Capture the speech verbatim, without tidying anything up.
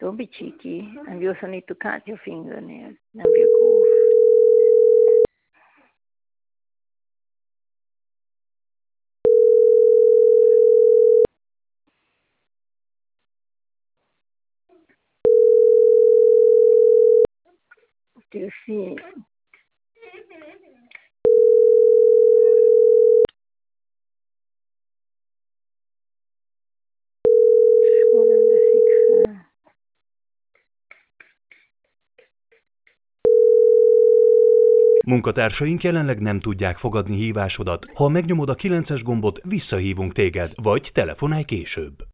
Don't be cheeky. And we also need to cut your fingernails. Don't be a goof. Do you see? One and the six. uh, Munkatársaink jelenleg nem tudják fogadni hívásodat. Ha megnyomod a kilences gombot, visszahívunk téged, vagy telefonálj később.